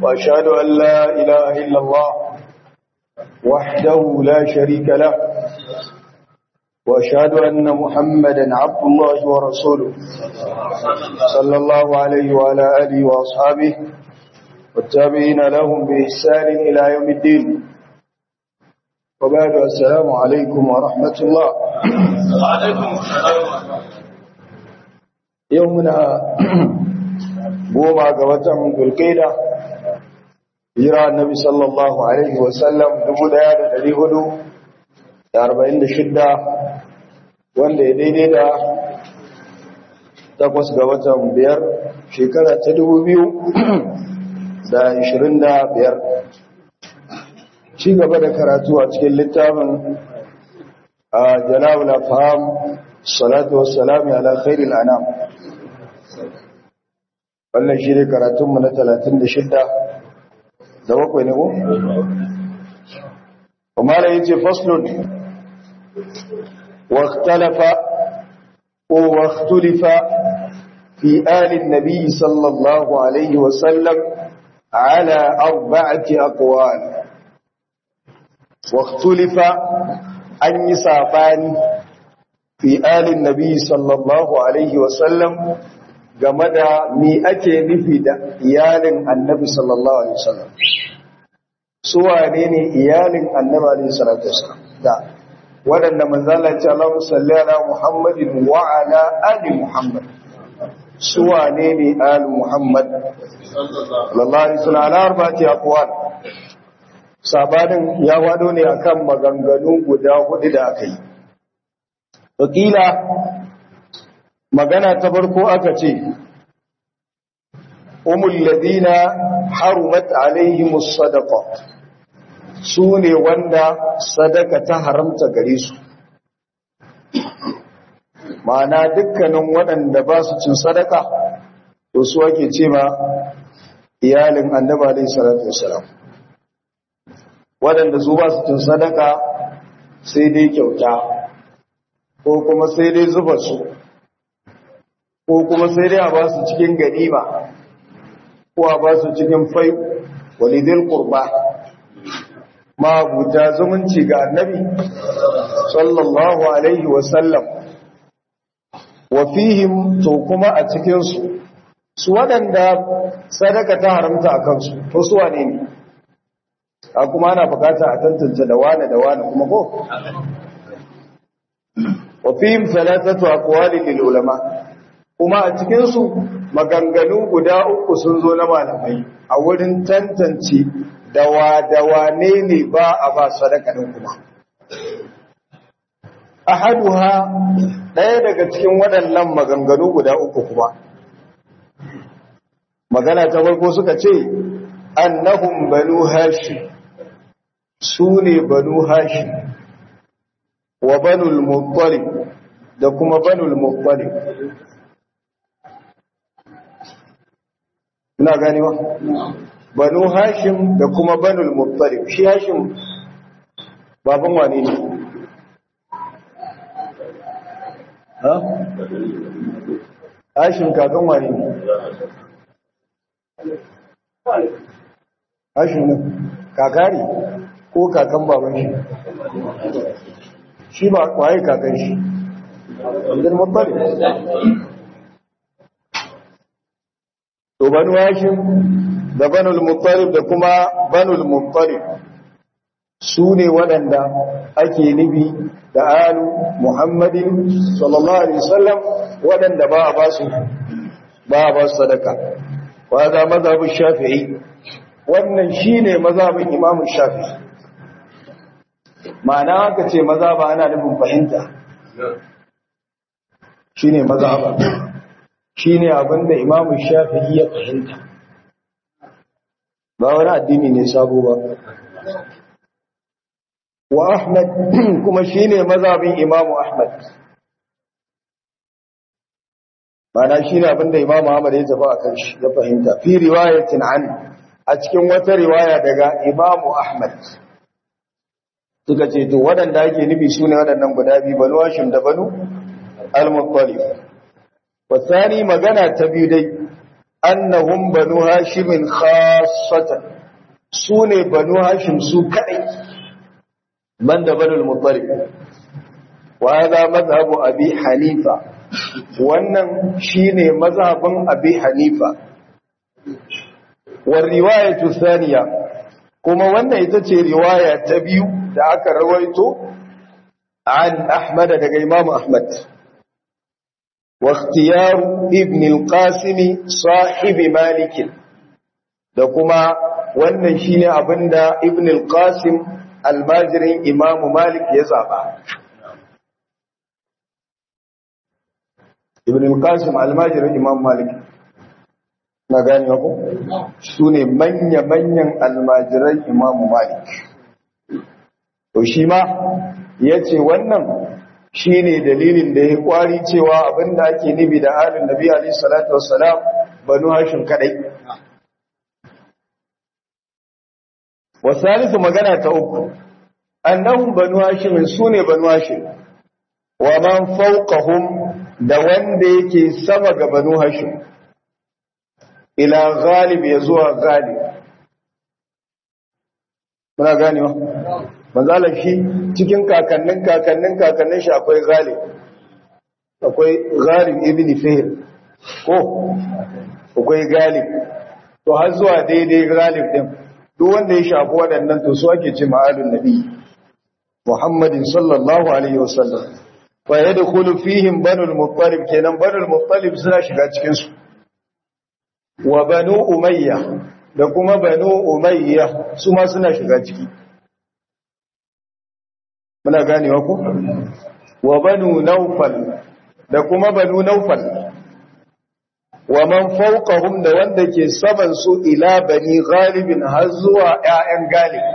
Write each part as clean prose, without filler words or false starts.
وأشهد أن لا إله إلا الله وحده لا شريك له وأشهد أن محمدا عبد الله ورسوله صلى الله عليه وعلى آله وأصحابه والتابعين لهم بإحسان إلى يوم الدين وبعد السلام عليكم ورحمة الله وعليكم السلام يومنا goma ga watan Zulqa'da hijira annabi sallallahu alaihi wasallam 1446 wanda ya daidai da 8 ga watan 5 shekara ta 2025 ci gaba da karatu a cikin littafin Jala'ul Afham salatu wassalamu ala khairil anam wannan shi ne karatunmu na 36 da bakwai ne ko? kuma da yace faslun واختلف في آل النبي صلى الله عليه وسلم على 4 أقوال واختلف أن يصابان في آل النبي صلى الله عليه وسلم game da mi ake nufi da iyalin annabi sallallahu alaihi wasallam su wane ne iyalin annabi alaihi salatu wasallam da wadanda manzala ce Allahu salli ala Muhammadin wa ala ali Muhammad su wane ne ali Muhammad sallallahu alaihi wasallam ala arba'ati aqwal sabanin ya wado ne akan maganganu guda hudu da aka yi wakila magana ta farko aka ce umul ladina harumat alaihimus sadaqa sune wanda sadaka ta haramta gare su ma'ana dukkanin waɗanda ba su cin sadaka to su ake ce ma iyalin annabi alaihi salatu wassalam waɗanda su ba su cin sadaka sai dai kyauta ko kuma sai dai zuba su ko kuma sai dai a ba su cikin ganima ko a ba su cikin fai walidil qurba ma buta zumunci ga annabi sallallahu alaihi wasallam wa fihim to kuma a cikin su waɗanda sadaka ta haramta a kansu to su wane ne a kuma ana bukata a tantance da wane kuma ko wa fihim thalathatu aqwali lil ulama kuma a cikinsu maganganu guda uku sun zo na malamai a wurin tantance dawa ne ba a ba sadaka din kuma ahaduha ɗaya daga cikin waɗannan maganganu guda uku kuma magana ta farko suka ce annahum banu hashim sune banu hashim wa banul muttalib da kuma banul muttalib ina ganewa banu hashim da kuma banul muttalib shi hashim baban wane ne ha hashim kakan wane ne hashim ne kakari ko kakan baban shi shi ba kwaye kakan shi banul muttalib to banu hashim da banul muttalib da kuma banul muttalib su ne waɗanda ake nufi da alu muhammadin sallallahu alaihi wasallam waɗanda ba a ba su sadaka wa za mazhabin shafi'i wannan shine mazhabin imamu shafi'i ma'ana haka ce mazhaba ana nufin fahimta shine mazhaba shi ne abinda imamu shafi'i ya fahimta ba wani addini ne sabo ba wa ahmad kuma shi ne mazhabin imamu ahmad mana shi ne abinda imamu ahmad ya tafi a kan shi ya fahimta fi riwayatin an a cikin wata riwaya daga imamu ahmad suka ce to waɗanda ake nufi su ne waɗannan guda biyu banu hashim da banu al-muttalib wasani magana ta biyu dai annahum banu hashim khassatan sune banu hashim su kadai banda banu al-muttalib wa hadha madhhabu abi hanifa wannan shine mazhabin abi hanifa wa riwayatu thaniya kuma wannan ita ce riwaya ta biyu da aka rawaito an ahmad daga imam ahmad wa ikhtiyar ibn al-qasim sahib malik da kuma wannan shine abinda ibn al-qasim almajirin imam malik ya zaba ibn al-qasim almajirin imam malik na gani ko su ne manya-manyan almajiran imam malik to shi ma ya ce wannan shi ne dalilin da ya kwari cewa abinda ake nufi da halin nabi alaihi salatu wassalam banu hashim kadai wasalisu magana ta uku annahum banu hashim su ne banu hashim wa man fawqahum da wanda yake sama ga banu hashim ila ghalib ya zuwa ghalib muna ganewa manzalar shi cikin kakannin shi akwai ghalib ibn fihr ko akwai ghalib to har zuwa daidai ghalib din duk wanda ya shafi waɗannan to su ake ce ma'alun nabi muhammadin sallallahu alaihi wasallam fa yadkhulu fihim banul muttalib kenan banul muttalib suna shiga cikin su wa banu umayya da kuma banu umayya su ma suna shiga ciki muna ganewa ku wa banu nawfal da kuma banu nawfal wa man fawqahum da wanda ke saman su ila bani ghalibin har zuwa ƴaƴan galib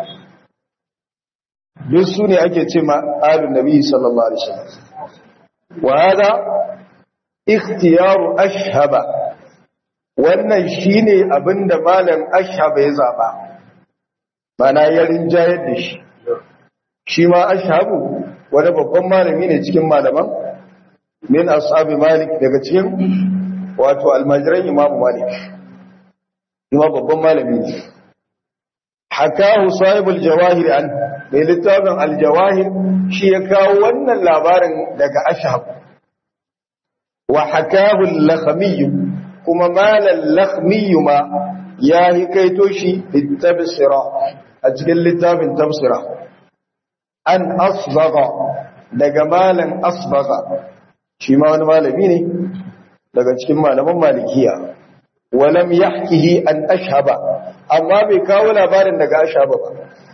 duk su ne ake ce ma alun nabi sallallahu alaihi wasallam wa hada ikhtiyaru ashhaba wannan shine abinda malam ashhaba ya zaba bana ya rinjayar da shi ma ashhabu wani babban malami ne cikin malaman min ashabi malik daga cikin wato almajiran imamu malik kuma babban malami ne hakahu sahibul jawahir an mai littafin aljawahir shi ya kawo wannan labarin daga ashhab wa hakahu al-lakhmi kuma malal lakhmi ma ya hikaito shi litabsira a cikin littafin tafsira an asbaga daga malan asbaga shi ma wani malami ne daga cikin malaman malikiya walam yahkihi an ashhaba amma bai kawo labarin daga ashhaba ba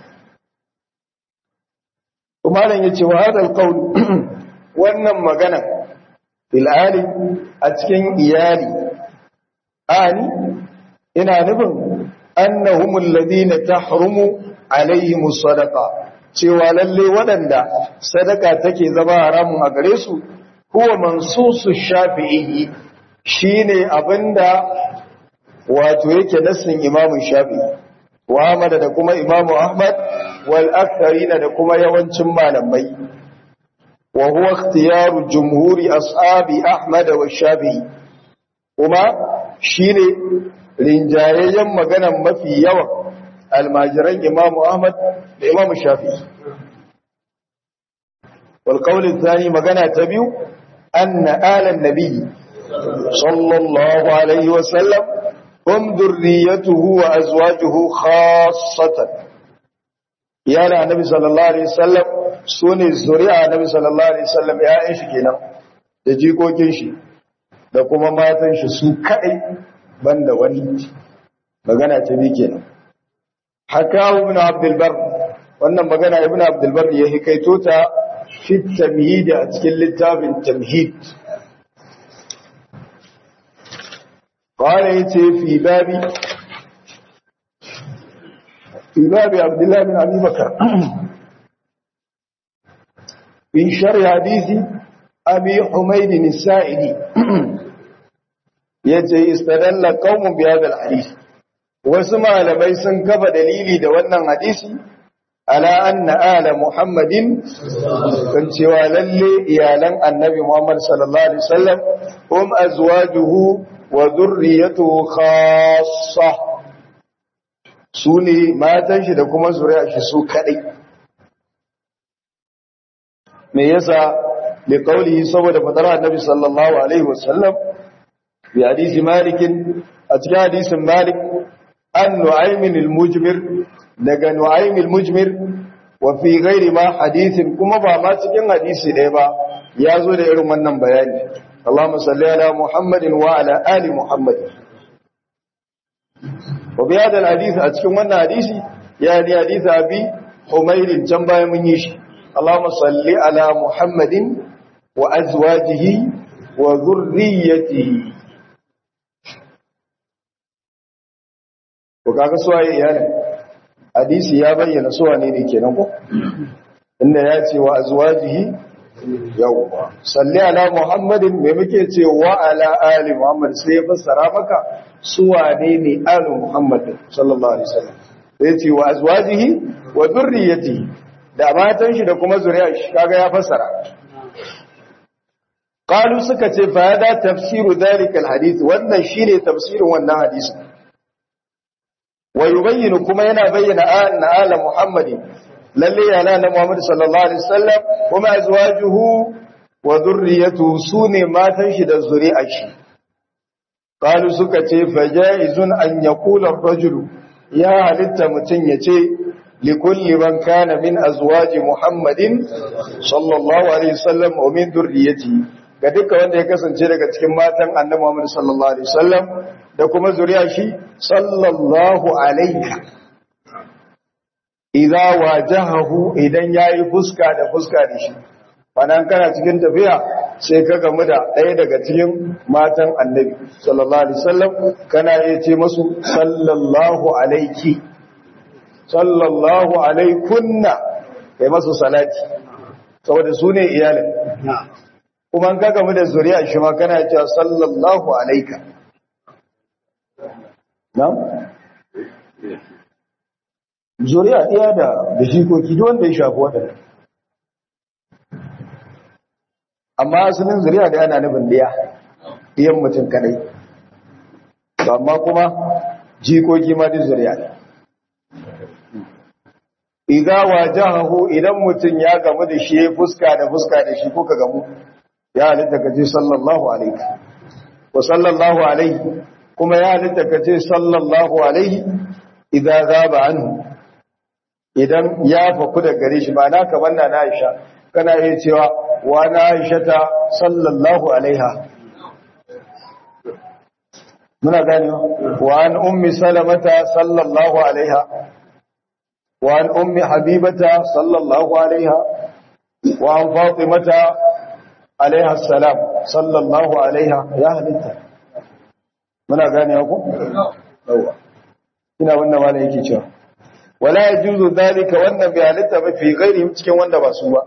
kuma malam yace wa hadal qawl wannan magana fil ali a cikin iyali ani ina nufin annahumul ladina tahrumu alaihimus sadaqa cewa lalle waɗanda sadaka take zama haramun a gare su huwa mansusu shafi'i shine abinda wato yake nassin imamu shafi'i wa Ahmad da kuma imamu Ahmad wal aktharina da kuma yawancin malamai wa huwa ikhtiyaru jumhuri ashabi Ahmad wa Shafi'i kuma shine rinjayayyen maganan mafi yawan almajiran imamu Ahmad da imamu Shafi'i wal qawl athani magana ta biyu anna alan nabi sallallahu alaihi wa sallam hum dhurriyyatuhu wa azwajuhu khassatan yana annabi sallallahu alaihi wasallam sune zuri'a annabi sallallahu alaihi wasallam ya'yan shi kenan da jikokin shi da kuma matan shi su kai banda wani magana ta bi kenan hakawu ibn abdul bar wannan magana ibn abdul bar ya hikaito ta fi tamhid a cikin littafin tamhid qala yace fi babi abdullah bin abi bakr bin sharh hadisi abi humayd as-sa'idi yace istadalla qaumun bi hadha al-hadith wasu malamai sun kafa dalili da wannan hadisi ala anna ala muhammadin kan cewa lalle iyalan annabi muhammad sallallahu alaihi wasallam azwajuhu wa dhurriyyatuhu khassa sune matan shi da kuma zuriya shi su kadai me yasa li qawlihi saboda fadar annabi sallallahu alaihi wasallam bi hadisi malik a cikin hadisin malik an nu'aym al-mujmir daga nu'aym al-mujmir wa fi ghairi ma hadithin kuma ba ma cikin hadisi ɗaya ba ya zo da irin wannan bayani Allahumma salli ala Muhammadin wa ala ali Muhammad wa bi hadha al-hadith a cikin wannan hadisi ya ni hadisi abi Humayr can bayan mun yi shi Allahumma salli ala Muhammadin wa azwajihi wa dhurriyyatihi ko kaga suwaye iyalin hadisi ya bayyana su wane ne kenan ko inda ya ce wa azwajihi yawwa salli ala Muhammadin me muke ce wa ala ali Muhammad sai ya fassara maka su wane ne ali Muhammad sallallahu alaihi wasallam sai ce wa azwajihi wa dhurriyyatihi da matan shi da kuma zuriyar shi kaga ya fassara qalu suka ce fa hada tafsiru dalika alhadith wannan shine tafsirin wannan hadisi wa yubayyinu kuma yana bayyana anna ala Muhammadin lalle yana na Muhammad sallallahu alaihi wasallam kuma azwajuhu wa dhurriyyatuhu sune matan shi da zuri'ar shi qalu suka ce fajaizun an yaqula ar-rajulu ya halitta mutun yace li kulli man kana min azwaji Muhammadin sallallahu alaihi wasallam wa min dhurriyyatihi ga duka wanda ya kasance daga cikin matan annabi Muhammad sallallahu alaihi wasallam da kuma zuriyar shi sallallahu alaihi idza wajahahu idan yayi fuska da shi wannan kana cikin tafiya sai ka gamu da ɗaya daga cikin matan annabi sallallahu alaihi wasallam kana yace musu sallallahu alaiki sallallahu alaikunna kai masu salati saboda su ne iyalin kuma ka gamu da zuriya shi ma kana cewa sallallahu alaika na zuriya ɗaya da jikoki duk wanda ya shafi waɗanda amma asalin zuriya da yana nufin ɗiyan mutum kadai amma kuma jikoki ma duk zuriya ne idza wajahahu idan mutum ya gamu da shi fuska da shi ko ka gamu ya halitta kace sallallahu alaihi wa sallallahu alaihi kuma ya halitta kace sallallahu alaihi idza zaba anhu idan ya faku da gare shi ba na kamar na Aisha kana iya cewa wa na Aisha ta sallallahu alaiha muna gani wa an ummi salamata sallallahu alaiha wa an ummi habibata sallallahu alaiha wa an fatimata alaiha salam sallallahu alaiha ya halitta muna gani ku yawa ina wannan malai yake cewa wala yajuzu dalika wannan bi halitta ba fi ghairihim cikin wanda ba su ba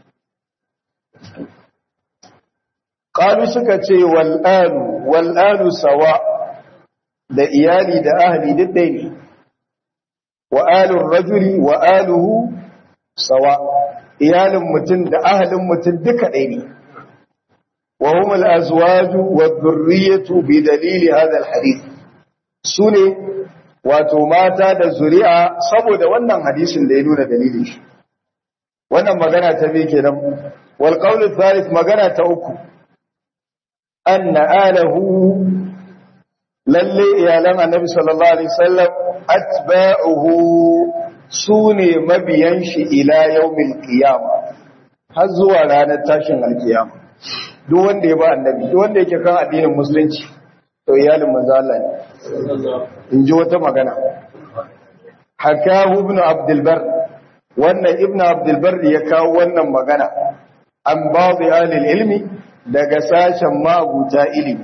qalu suka ce wal alu sawa da iyali da ahli duk dai ne wa alur rajuli wa aluhu sawa iyalin mutum da ahlin mutum duka dai ne wa hum al azwaj wa dhurriyyatu bi dalili hadha al hadith sune wato mata da zuri'a saboda wannan hadisin da ya nuna dalilin shi wannan magana ta bi kenan wal qawl thalith magana ta uku anna alahu lalle iyalan annabi sallallahu alaihi wasallam atba'uhu sune mabiyan shi ila yawmil qiyama har zuwa ranar tashin alkiyama duk wanda ya ba annabi duk wanda yake kan addinin musulunci to iyalin manzo Allah ne in ji wata magana hakahu ibn abdul bar wannan ibn abdul bar ya kawo wannan magana an ba'd ahli ilmi daga sashen mabuta ilimi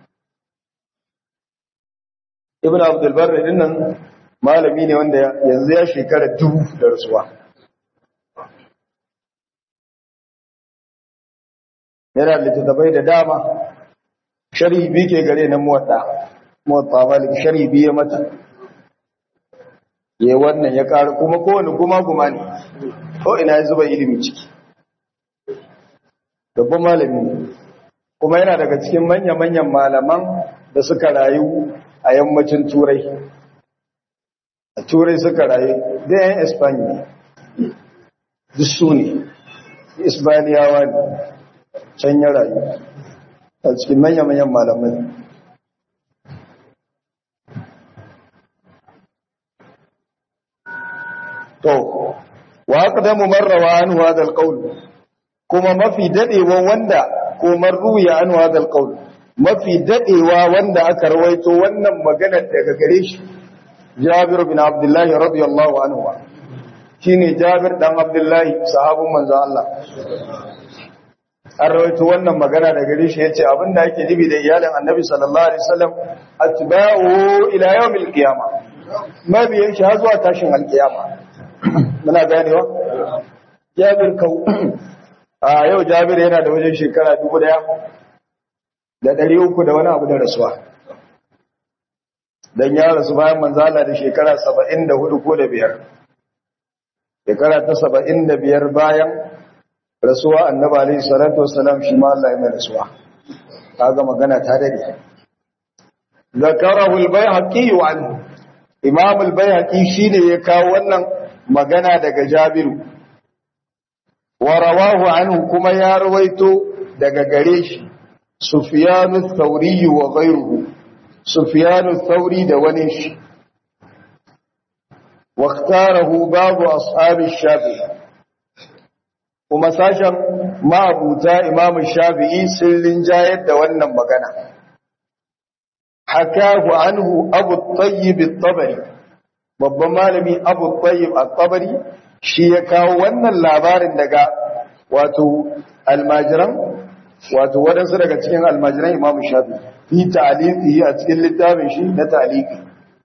ibn abdul bar din nan malami ne wanda yanzu ya shekara 2000 da rasuwa yana littattafai da dama sharhi bi ke gare na muwatta malik sharhi bi ya mata yayi wannan ya ƙara kuma kowane guma ne ko ina ya zuba ilimi ciki babban malami kuma yana daga cikin manya-manyan malaman da suka rayu a yammacin turai a turai suka rayu da yan espanya duk su ne isbaniyawa ne can ya rayu a cikin manya-manyan malamai to wa aqdamu marrawa anhu hadha alqawl kuma mafi dadewa wanda ko marruya anhu hadha alqawl mafi dadewa wanda aka rawaito wannan magana daga gare shi Jabir bin Abdullah radiyallahu anhu shine Jabir dan Abdullah sahabin manzo Allah an rawaito wannan magana daga gare shi yace abinda yake dibi da iyalin Annabi sallallahu alaihi wasallam atba'u ila yawmil qiyamah mabiyan shi har zuwa tashin alqiyama muna ganewa Jabir kau a yau Jabir yana da wajen shekara 1300 da wani abu da rasuwa dan ya rasu bayan manzala da shekara 74 ko da biyar shekara ta 75 bayan rasuwa annabi alayhi salatu wassalam shi ma Allah ya mai rasuwa kaga magana ta dare zakarahu al-bayhaqi wa imam al-bayhaqi shine ya kawo wannan magana daga Jabiru wa rawahu anhu kuma ya rawaito daga gare shi Sufyan ath-Thawri wa ghayruhu Sufyan ath-Thawri da wani shi wa ikhtarahu babu ashabi Shafi'i kuma sashen ma'abuta Imam Shafi'i sun linjayar da wannan magana hakahu anhu Abu Tayyib at-Tabari babban malami Abu Tayyib at-Tabari shi ya kawo wannan labarin daga wato almajiran wato wadansu daga cikin almajiran Imam Shafi'i fi ta'liqihi a cikin littafin shi na ta'liqi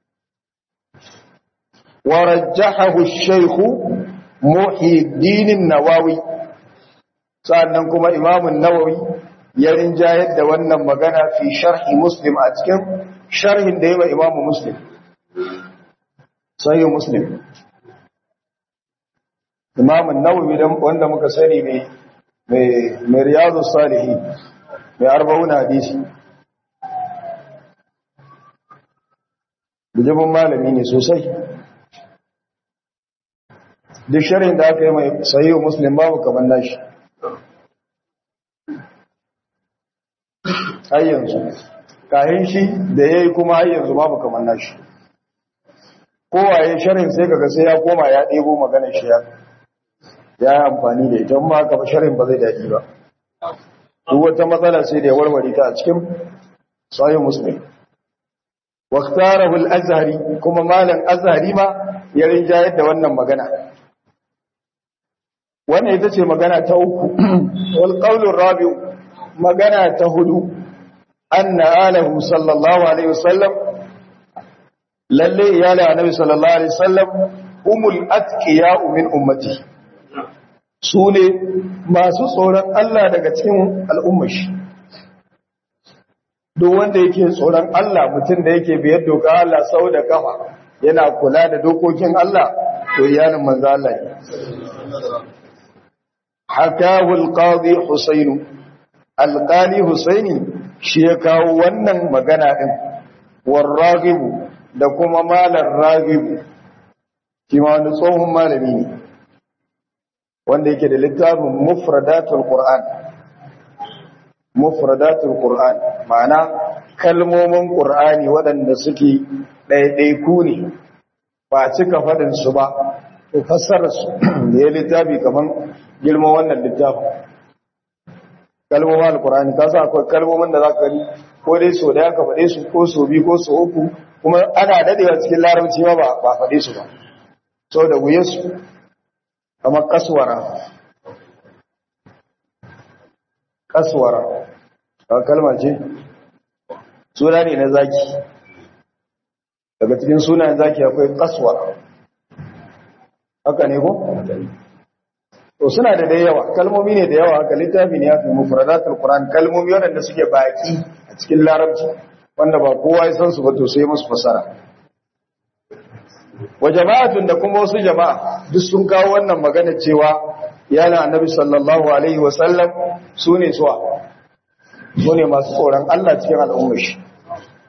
wa rajjahahu ash-shaykh Muhyiddin an-Nawawi sannan kuma Imam an-Nawawi ya rinjayar da wannan magana fi sharhi Muslim a cikin sharhin da yayi Imam Muslim sahih Muslim Imam an-Nawawi wanda muka sani mai Riyadus Salihin mai 40 hadisi bijibin malami ne sosai duk sharhin da aka yi mai sahih Muslim babu kamar nashi har yanzu kayan shi da ya yi kuma har yanzu babu kamar nashi kowaye sharhin sai kaga sai ya koma ya ɗebo maganar shi ya yi amfani da ita amma haka sharhin ba zai daɗi ba duk wata matsala sai da ya warware ta a cikin sahih Muslim waqtarahu al-Azhari kuma malam Azhari ma ya rinjayar da wannan magana wannan ita ce magana ta uku wal qawlu rabi'u magana ta hudu anna alahu sallallahu alaihi wasallam lalle iyala annabi sallallahu alaihi wasallam humul atqiya'u min ummati sune masu tsoron Allah daga cikin al'ummar shi duk wanda yake tsoron Allah mutum da yake biyar doka Allah sau da kafa yana kula da dokokin Allah to iyalin manzo Allah ne hakahu al-qadi Husayn al-qali Husaini shi ya kawo wannan magana din warragibu da kuma malar ragibu kima wani tsohon malami ne wanda yake da littafin mufradatul Qur'an ma'ana kalmomin Qur'ani waɗanda suke ɗaiɗaiku ne ba cika faɗin su ba ko fassarar su da ya littafi kaman girman wannan littafin kalmomin alkur'ani ka sa akwai kalmomin da za ka gani ko dai so da ka faɗe su ko so biyu ko so uku kuma ana dadewa cikin larabci ma ba faɗe su ba so da wuye su kamar kaswara ba kalma ce suna ne na zaki daga cikin sunayen zaki akwai kaswara haka ne ko to suna da yawa kalmomi ne da yawa haka littafi ne haka mufradatul Qur'an kalmomi wanda suke baki a cikin larabci wanda ba kowa ya san su ba to sai musu fasara wa jama'atun da kuma wasu jama'a duk sun kawo wannan magana cewa yana annabi sallallahu alaihi wa sallam sune masu tsoron Allah cikin al'ummar shi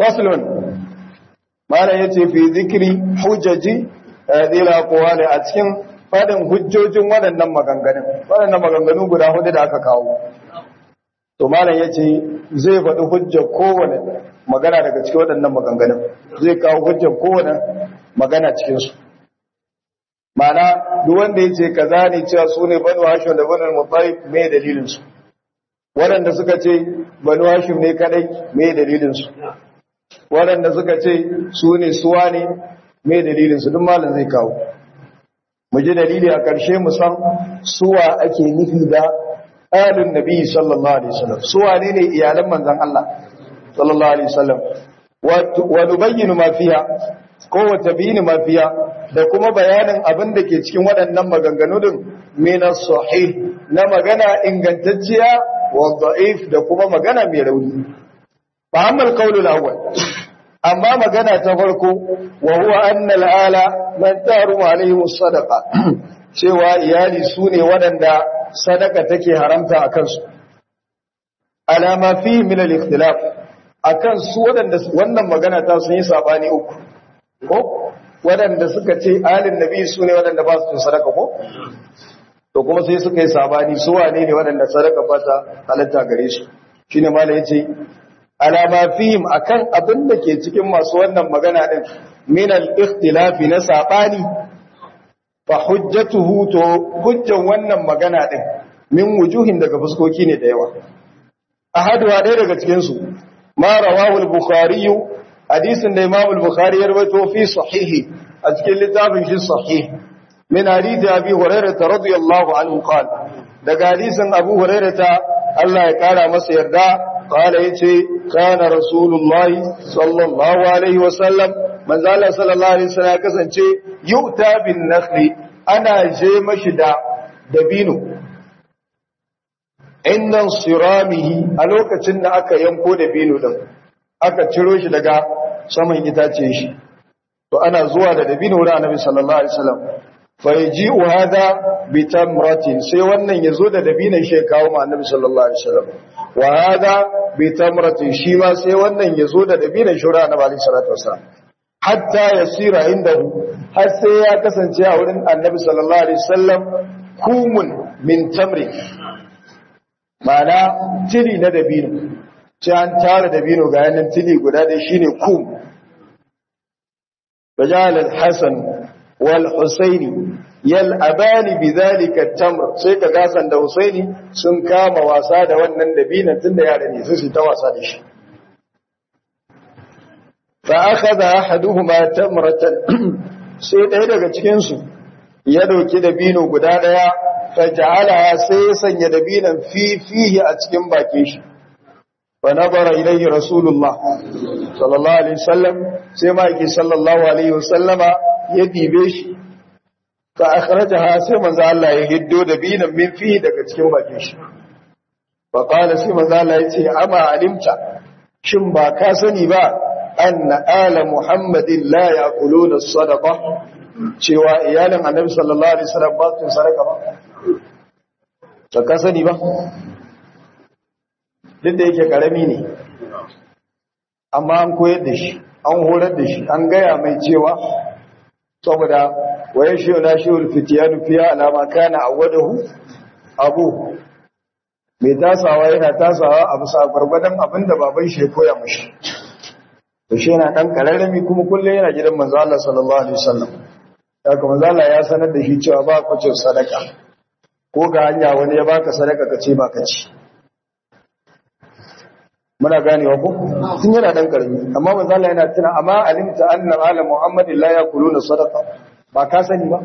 faslun malam yace fi zikri hujjaji hadhihi al-aqwali a cikin fadin hujjojin waɗannan maganganu guda hudu da aka kawo to malam yace zai faɗi hujjar kowane magana daga cikin waɗannan maganganun zai kawo hujjar kowane magana cikin su mana duk wanda yace kaza ne cewa sune banu hashim da banu muttalib me dalilin su waɗanda suka ce banu hashim ne kadai me dalilin su waɗanda suka ce sune suwa ne me dalilin su duk malam zai kawo mu ji dalili a ƙarshe mu san suwa ake nufi da alun nabi sallallahu alaihi wasallam suwa ne iyalan manzon Allah sallallahu alaihi wasallam wa nubayyinu ma fiha ko wa tabyinu ma fiha da kuma bayanin abin da ke cikin waɗannan maganganu din min as-sahih na magana ingantacciya wa da'if da kuma magana mai rauni fa amma al-qawl al-awwal amma magana ta farko wa huwa anna al-ala man tarumu alaihi as-sadaqa cewa iyali sune waɗanda sadaka take haramta akan su alama fi min al-ikhtilaf akan su waɗanda wannan magana ta sun yi sabani uku ko waɗanda suka ce alin nabi su ne waɗanda ba su sadaka ko to kuma sai suka yi sabani su wane ne waɗanda sadaka ba ta halatta gare su shine malai yace alama fihim akan abin da ke cikin masu wannan magana din min al-ikhtilafi na sabani fa hujjatuhu to hujjan wannan magana din min wujuhin daga fuskoki ne da yawa ahaduwa ɗaya daga cikin su ma rawahu al-bukhari hadisin da Imam al-Bukhari ya rawaito fi sahihi a cikin littafin shi sahih min hadisi Abi Hurairah radiyallahu anhu qala daga hadisin Abu Hurairah Allah ya kara masa yarda qala yace kana rasulullahi sallallahu alaihi wasallam manzo Allah sallallahu alaihi wasallam kasance yu'ta bin nakhli ana je mashi da dabino innan siramihi a lokacin da aka yanko dabino din aka ciro shi daga saman itace shi to ana zuwa da dabino wurin Annabi sallallahu alaihi wasallam fa yaji'u hada bi tamratin sai wannan yazo da dabinan shi kawo ma Annabi sallallahu alaihi wasallam wa hada bi tamratin shi ma sai wannan yazo da dabinan shi wurin Annabi sallallahu alaihi wasallam hatta yasira indahu har sai ya kasance a wurin Annabi sallallahu alaihi wasallam kumun min tamri ma'ana tili na dabino sai an tara dabino ga yanin tili guda dai shine kum fajal al-hasan wal husaini yal'abani bidhalika at-tamr sai ka gasan da husaini sun kama wasa da wannan dabinan tunda yara ne su ta wasa da shi fa akhadha ahaduhuma tamratan sai ɗaya daga cikin su ya dauki dabino guda daya faja'ala sai ya sanya dabinan fihi a cikin bakin shi فنظر إليه رسول الله صلى الله عليه وسلم سيما صلى الله عليه وسلم يدي بيش فأخرجها سيما ذا الله يهدو دبينا من فيه دكتكين باكيش فقال سيما ذا الله يتي أما علمت شنبا كاسني با أن آل محمد لا يأكلون الصدقة شوى إيالا عن النبي صلى الله عليه وسلم باطن صدقة با فكاسني با duk da yake karami ne amma an koyar da shi an horar da shi an gaya mai cewa saboda waye shi na shi ulfitiyanu fiya alama kana awadahu abu mai tasawa yana tasawa a bisa gwargwadon abinda baban shi ya koya mashi to shi yana dan kararrami kuma kullum yana gidan manzo Allah sallallahu alaihi wasallam haka manzo Allah ya sanar da shi cewa ba ku cin sadaka ko ga hanya wani ya baka sadaka ka ce baka ci muna ganewa ko tun yana dan karami amma manzo Allah yana tuna amma alimta anna ala muhammadin la yaquluna sadaqa ba ka sani ba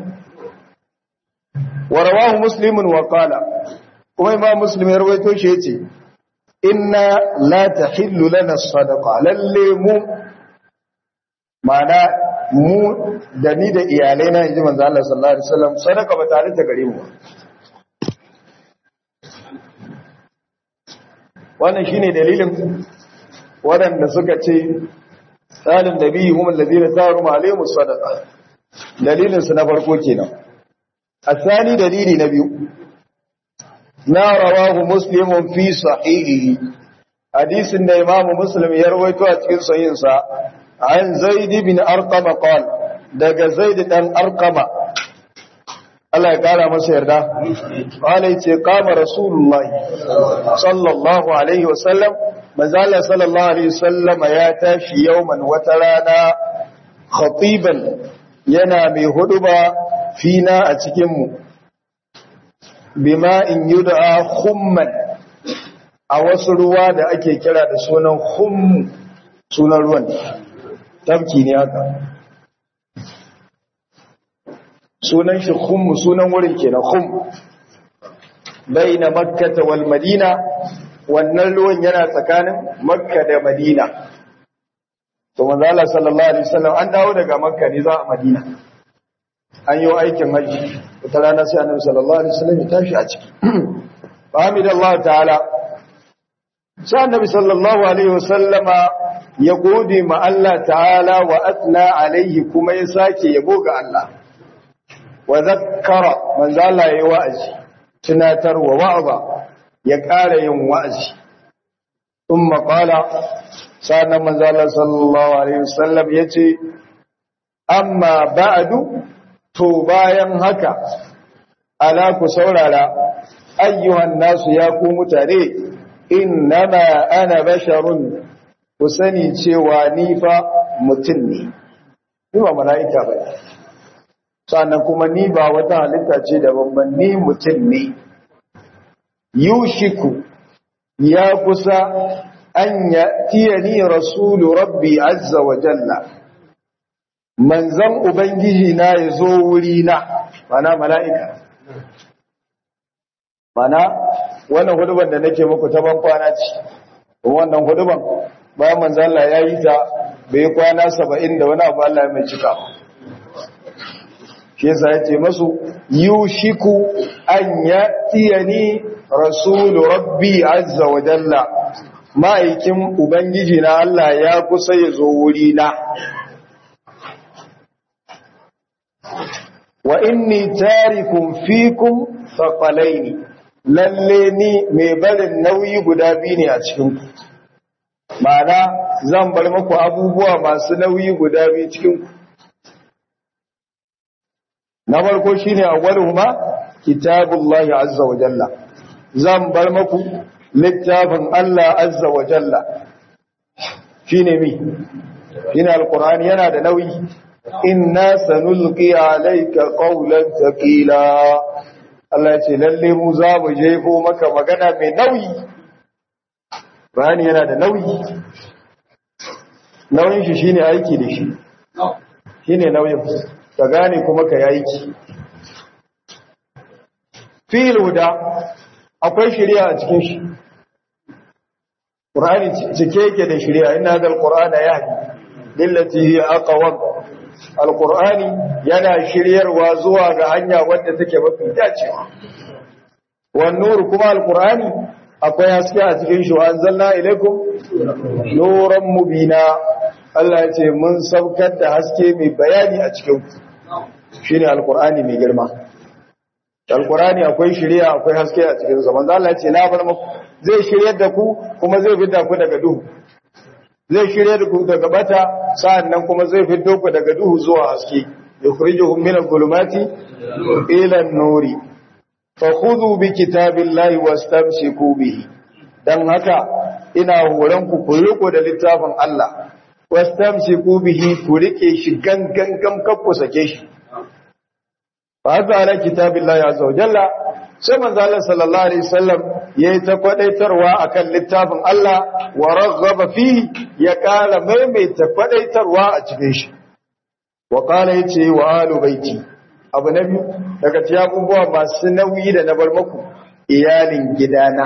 wa rawahu muslimun wa qala kuma imam muslim ya rawaito shi yace inna la tahillu lana sadaqa lalle mu mana mu da ni da iyalai na inji manzo Allah sallallahu alaihi wasallam sadaqa ba tare da gare mu wannan shine dalilin waɗanda suka ce salin nabi hum alladhina tarum alaihim sadaqa dalilin su na farko kenan asali dalili na biyu na rawahu muslimun fi sahihi hadisin da Imam Muslim ya rawaito a cikin sahihinsa an Zaid bin Arqama qala daga Zaid dan Arqama Allah ya kara masa yarda wala yace qama rasulullahi sallallahu alaihi wasallam manzo Allah sallallahu alaihi wasallam ya tashi yawman wata rana khatiban yana mai huduba fina a cikin mu bima in yud'a khumman a wasu ruwa da ake kira da sunan khum sunan ruwan tabki ne haka sunan shi khum sunan wurin kenan khum baina makkah wal madina wannan ruwan yana tsakanin makka da madina to manzo Allah sallallahu alaihi wasallam an dawo daga makka ne za a madina an yi aikin haji wata rana sai annabi sallallahu alaihi wasallam ya tashi a ciki hamidallahu ta'ala sai annabi sallallahu alaihi wasallama ya gode ma Allah ta'ala wa athna alaihi kuma ya sake yabo ga Allah wa zakkara manzo Allah yayi wa'azi tunatarwa wa'aza ya ƙara yin wa'azi thumma qala sanan manzo Allah sallallahu alaihi wasallam yace amma ba'du to bayan haka ala ku saurara ayyuhan nasu ya ku mutane innama ana basharun ku sani cewa ni fa mutum ne ni ba mala'ika ba sannan kuma ni ba wata halitta ce daban ba ni mutum ne yushiku ya kusa an yatiyani rasulu rabbi azza wa jalla manzan ubangiji na yazo wuri na mana mala'ika mana wannan huduban da nake muku ta ban kwana ce wannan huduban bayan manzo Allah ya yi ta bai kwana 70 da wani abu Allah ya mai cika shi yasa yace masu yushiku an yatiyani rasulu rabbi azza wa jalla ma'aikin ubangiji na Allah ya kusa ya zo wuri na wa inni tarikum fikum thaqalaini lalle ni mai barin nauyi guda biyu ne a cikinku ma'ana zan bar muku abubuwa masu nauyi guda biyu cikinku na farko shine awwaluhuma kitabullahi azza wa jalla zan bar muku littafin Allah azza wa jalla shine mi shine alqur'ani yana da nauyi inna sanulqi alayka qawlan thaqila Allah ya ce lalle mu za mu jefo maka magana mai nauyi bayani yana da nauyi nauyin shi shine aiki da shi shine nauyin ka gane kuma ka yi aiki fil huda akwai shari'a a cikin shi Qur'ani cike yake da shari'a inna zal qur'ana yahdi lillati hi aqwam alqur'ani yana shiryarwa zuwa ga hanya wadda take mafi dacewa wan nur kuma alqur'ani akwai haske a cikin shi anzalna ilaikum nuran mubina Allah ya ce mun saukar da haske mai bayani a cikin ku shine alqur'ani mai girma alqur'ani akwai shiriya akwai haske a cikin sa manzo Allah ya ce na bar muku zai shiryar da ku kuma zai fidda ku daga duhu zai shiryar da ku daga bata sa'annan kuma zai fiddo ku daga duhu zuwa haske yukhrijuhum min adh-dhulumati ila an-nuri fakhudhu bi kitabillahi wastamsiku bihi dan haka ina horon ku ku riko da littafin Allah wastamsiku bihi ku rike shi gangan ku sake shi fa hada ala kitabillahi azza wa jalla sai manzo Allah sallallahu alaihi wasallam yayi ta kwadaitarwa akan littafin Allah wa raghaba fihi ya kala maimaita kwadaitarwa a cikin shi wa qala yace wa alu baiti abu na biyu daga cikin abubuwa masu nauyi da na bar muku iyalin gidana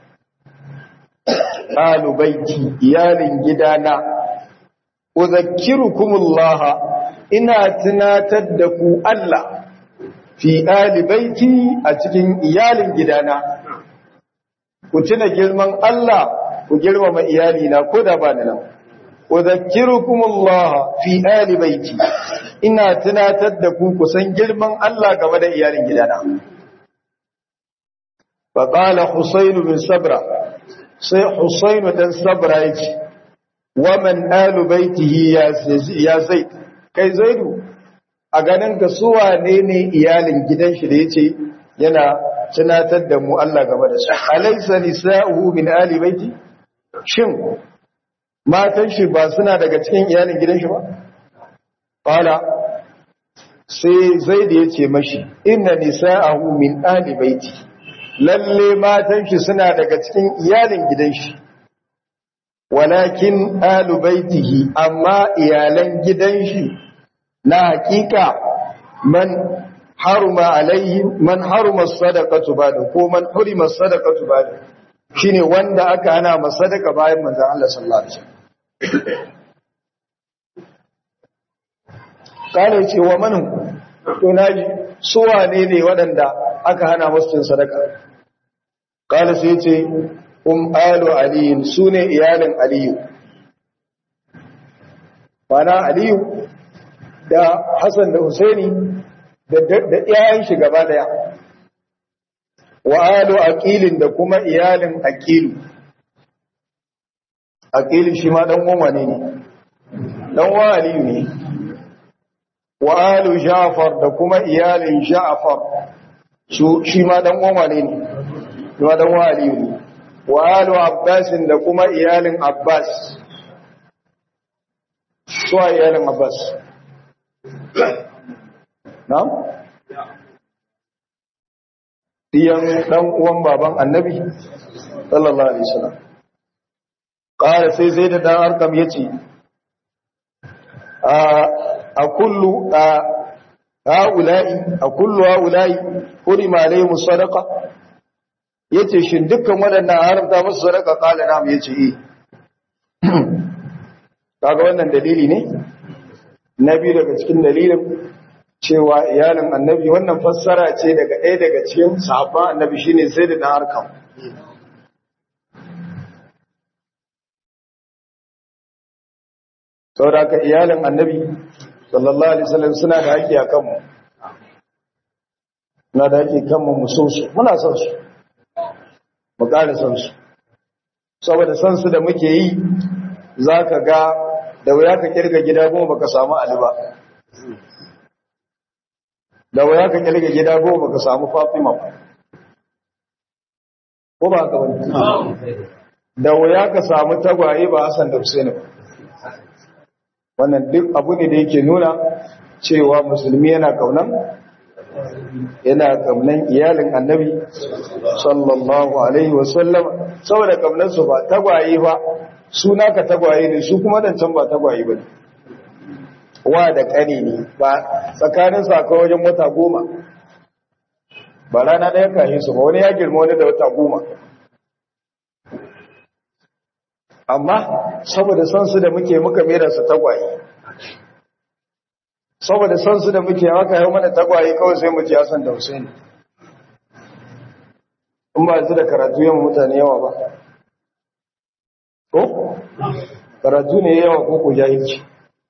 alu baiti iyalin gidana uzakkirukumullah ina tunatar da ku Allah fi ali baiti a cikin iyalin gidana ku tuna girman Allah ku girmama iyalina ko da ba ni nan udhakkirukumullah fi ali baiti ina tunatar da ku kusan girman Allah game da iyalin gidana fa qala husayn bin sabra sai Husainu dan Sabra yace wa man alu baitihi ya Zaid kai Zaidu a ganin ka su wane ne iyalin gidan shi da yace yana tunatar da mu Allah game da su alaysa nisa'uhu min ali baiti shin matan shi ba suna daga cikin iyalin gidan shi ba qala sai Zaid yace mashi inna nisa'uhu min ali baiti lalle matan shi suna daga cikin iyalin gidan shi walakin alu baitihi amma iyalan gidan shi na hakika man haruma alaihi man haruma sadaqatu ba'da ko man hurima sadaqatu ba'da shine wanda aka hana masa sadaka bayan manzon Allah sallallahu alaihi wasallam kare ce wa man to naji su wane ne wadanda aka hana masu cin sadaka kala sai ce alu aliyin su ne iyalin aliyu bana aliyu da hassan da husaini da iyayen shi gaba daya wa alu aqilin da kuma iyalin aqilu aqilin shi ma dan uwan wane ne dan uwan aliyu ne wa alu ja'far da kuma iyalin ja'far shi ma dan uwan wane ne kuma dan uwan aliyu ne wa alu abbas da kuma iyalin abbas su iyalin abbas na'am diyan dan uwan baban annabi sallallahu alaihi wasallam qala sai zaid da arkam yace a kullu haula'i hurima alaihim sadaqa yace shin dukkan wadannan haramta musu sadaqa qala na'am yace eh kaga wannan dalili ne nabi daga cikin dalilin cewa iyalin annabi wannan fassara ce daga ɗaya daga cikin sahabban annabi shine Zaid bin Arqam saboda ka iyalin annabi sallallahu alaihi wasallam suna da haƙƙi akan mu suna da haƙƙi kan mu so su muna son su mu ƙara son su saboda son su da muke yi zaka ga da wuya ka kirga gida goma baka samu Ali ba da wuya ka kirga gida goma baka samu Fatima ba ko ba ka bane da wuya ka samu tagwaye ba Hassan da Husaini ba wannan duk abu ne da yake nuna cewa musulmi yana kaunan iyalin annabi sallallahu alaihi wasallam saboda kaunan su ba tagwaye ba suna ka tagwaye ne su kuma dan can ba tagwaye ba wa da kani ne ba tsakanin su akwai wajen wata 10 ba rana ɗaya kahin su ba wani ya girma wani da wata 10 amma saboda son su da muka mera su tagwaye saboda son su da muke haka yau mana tagwaye kawai sai mu ji Hassan da Husaini in ba su da karatu yawan mutane yawa ba ko karatu ne yawa ko ko jahilci